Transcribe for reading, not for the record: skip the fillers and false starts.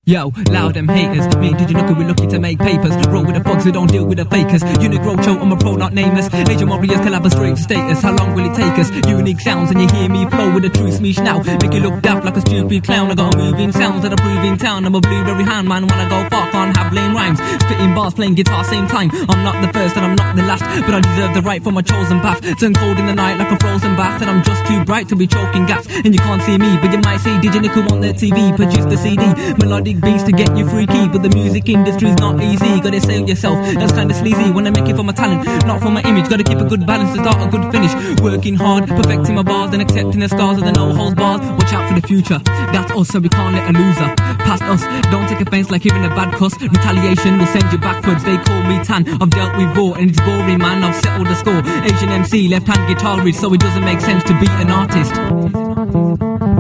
Yo, loud them haters. Me and DJ Nuku, we're lucky to make papers. Roll with the thugs, we don't deal with the fakers. Unique Rocho, I'm a pro, not nameless. Major Warriors collaborate for status. How long will it take us? Unique sounds, and you hear me flow with a true smeesh now. Make you look daft like a stupid clown. I got a moving sounds that I prove in town. I'm a blueberry hand man when I go far, can't have lame rhymes. Spitting bars, playing guitar, same time. I'm not the first and I'm not the last, but I deserve the right for my chosen path. Turn cold in the night like a frozen bath, and I'm just too bright to be choking gas. And you can't see me, but you might see DJ Niku on the TV. Produce the CD, melodic beats to get you freaky, but the music industry's not easy. Gotta sell yourself, that's kinda sleazy. When I make it for my talent, not for my image. Gotta keep a good balance to start a good finish. Working hard, perfecting my bars, and accepting the scars of the no-holds bars. Watch out for the future, that's us, so we can't let a loser past us. Don't take offense like hearing a bad cuss. Retaliation will send you backwards. They call me Tan, I've dealt with war, and it's boring, man. I've settled the score. Asian MC, left-hand guitar reach, so it doesn't make sense to be an artist.